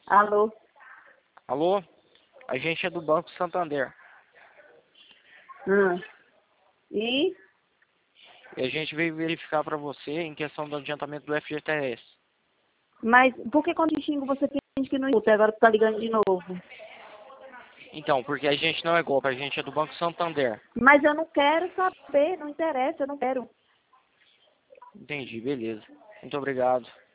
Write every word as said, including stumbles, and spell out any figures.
Alô? Alô? A gente é do Banco Santander. Hum. E? E a gente veio verificar para você em questão do adiantamento do F G T S. Mas por que quando eu xingo você finge que não escuta? Agora tu tá ligando de novo. Então, porque a gente não é golpe, a gente é do Banco Santander. Mas eu não quero saber, não interessa, eu não quero. Entendi, beleza. Muito obrigado.